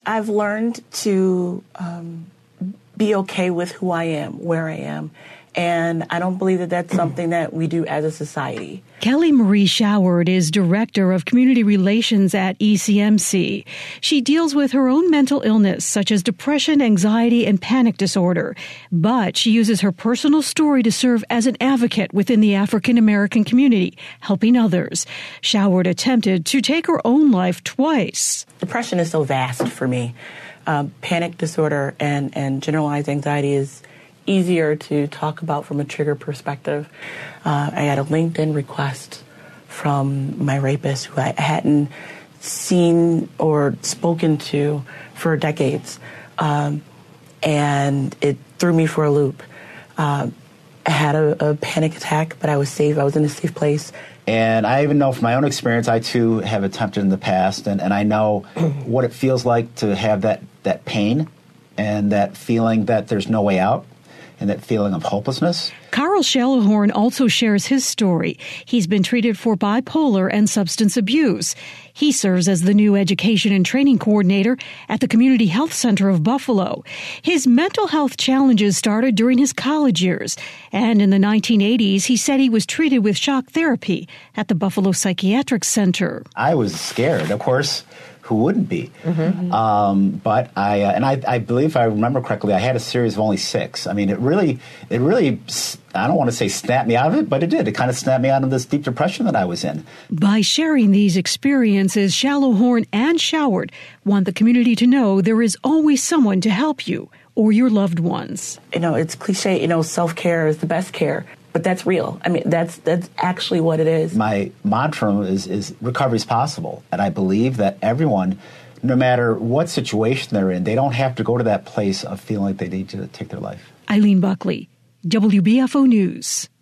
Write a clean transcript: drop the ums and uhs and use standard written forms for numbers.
I've learned to be okay with who I am, where I am. And I don't believe that that's something that we do as a society. Kelly Marie Showard is Director of Community Relations at ECMC. She deals with her own mental illness, such as depression, anxiety, and panic disorder. But she uses her personal story to serve as an advocate within the African American community, helping others. Showard attempted to take her own life twice. Depression is so vast for me. Panic disorder and generalized anxiety is easier to talk about from a trigger perspective. I got a LinkedIn request from my rapist who I hadn't seen or spoken to for decades. And it threw me for a loop. I had a panic attack, but I was safe. I was in a safe place. And I even know from my own experience, I too have attempted in the past, and I know what it feels like to have that pain and that feeling that there's no way out. And that feeling of hopelessness. Carl Shalahorn also shares his story. He's been treated for bipolar and substance abuse. He serves as the new education and training coordinator at the Community Health Center of Buffalo. His mental health challenges started during his college years. And in the 1980s, he said he was treated with shock therapy at the Buffalo Psychiatric Center. I was scared, of course. Who wouldn't be? Mm-hmm. But I believe if I remember correctly, I had a series of only 6. I mean, it really, I don't want to say snapped me out of it, but it did. It kind of snapped me out of this deep depression that I was in. By sharing these experiences, Shalahorn and Showard want the community to know there is always someone to help you or your loved ones. You know, it's cliche, self-care is the best care. But that's real. I mean, that's actually what it is. My mantra is recovery is possible. And I believe that everyone, no matter what situation they're in, they don't have to go to that place of feeling like they need to take their life. Eileen Buckley, WBFO News.